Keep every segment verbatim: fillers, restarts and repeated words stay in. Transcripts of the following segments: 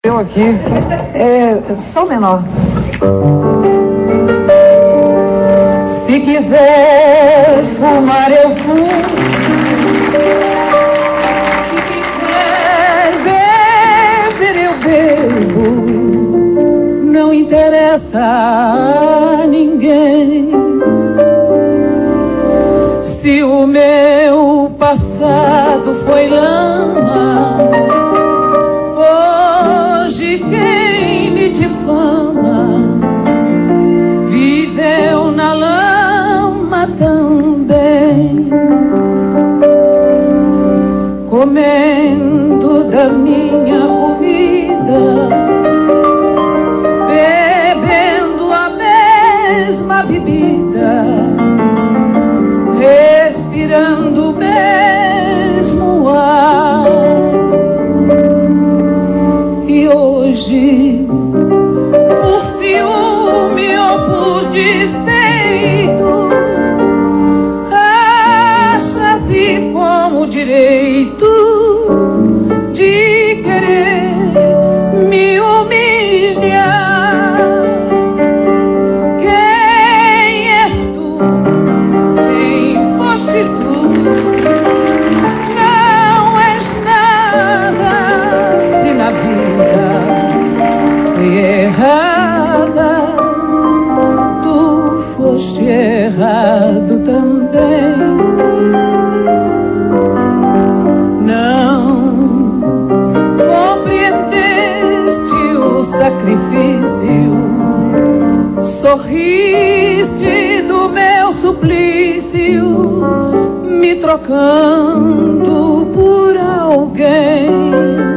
Eu aqui. É, só menor. Se quiser fumar, eu fumo. Se quiser beber, eu bebo. Não interessa a ninguém. Se o meu passado foi lama, hoje quem me difama viveu na lama também, comendo da minha comida, bebendo a mesma bebida, respirando o mesmo ar. E hoje, por ciúme ou por despeito, acha-se com o direito de querer me humilhar. Quem és tu? Quem foste tu? Não és nada se na vida fui errada, tu foste errado também. Não compreendeste o sacrifício, sorriste do meu suplício, me trocando por alguém.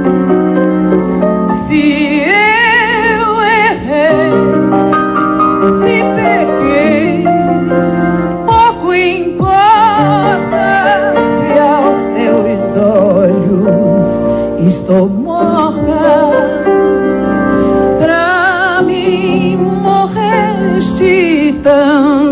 Se eu errei, se pequei, pouco importa se aos teus olhos estou morta. Pra mim morreste tão